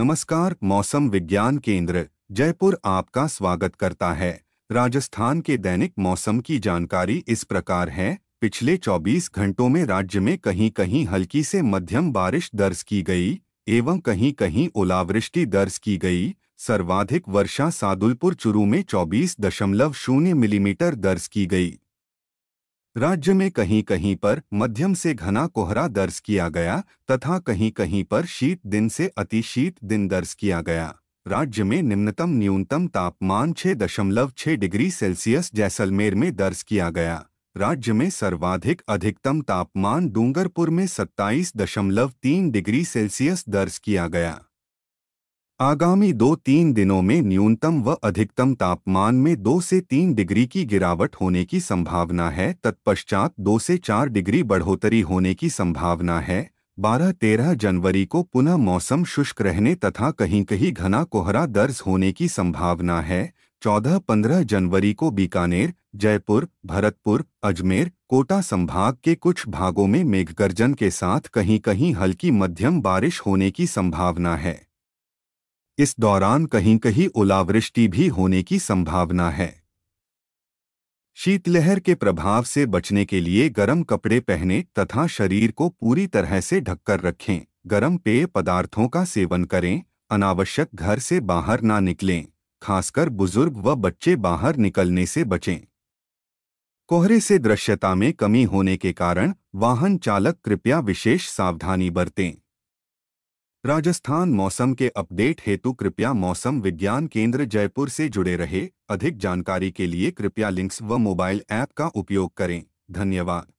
नमस्कार। मौसम विज्ञान केंद्र जयपुर आपका स्वागत करता है। राजस्थान के दैनिक मौसम की जानकारी इस प्रकार है। पिछले 24 घंटों में राज्य में कहीं कहीं हल्की से मध्यम बारिश दर्ज की गई एवं कहीं कहीं ओलावृष्टि दर्ज की गई। सर्वाधिक वर्षा सादुलपुर चूरू में 24.0 मिलीमीटर दर्ज की गई। राज्य में कहीं कहीं पर मध्यम से घना कोहरा दर्ज किया गया तथा कहीं कहीं पर शीत दिन से अति शीत दिन दर्ज किया गया। राज्य में निम्नतम न्यूनतम तापमान 6.6 डिग्री सेल्सियस जैसलमेर में दर्ज किया गया। राज्य में सर्वाधिक अधिकतम तापमान डूंगरपुर में 27.3 डिग्री सेल्सियस दर्ज किया गया। आगामी 2-3 दिनों में न्यूनतम व अधिकतम तापमान में 2 से 3 डिग्री की गिरावट होने की संभावना है। तत्पश्चात 2 से 4 डिग्री बढ़ोतरी होने की संभावना है। 12-13 जनवरी को पुनः मौसम शुष्क रहने तथा कहीं कहीं घना कोहरा दर्ज होने की संभावना है। 14-15 जनवरी को बीकानेर, जयपुर, भरतपुर, अजमेर, कोटा संभाग के कुछ भागों में मेघगर्जन के साथ कहीं कहीं हल्की मध्यम बारिश होने की संभावना है। इस दौरान कहीं कहीं ओलावृष्टि भी होने की संभावना है। शीतलहर के प्रभाव से बचने के लिए गर्म कपड़े पहनें तथा शरीर को पूरी तरह से ढककर रखें। गर्म पेय पदार्थों का सेवन करें। अनावश्यक घर से बाहर ना निकलें। खासकर बुजुर्ग व बच्चे बाहर निकलने से बचें। कोहरे से दृश्यता में कमी होने के कारण वाहन चालक कृपया विशेष सावधानी बरतें। राजस्थान मौसम के अपडेट हेतु कृपया मौसम विज्ञान केंद्र जयपुर से जुड़े रहे। अधिक जानकारी के लिए कृपया लिंक्स व मोबाइल ऐप का उपयोग करें। धन्यवाद।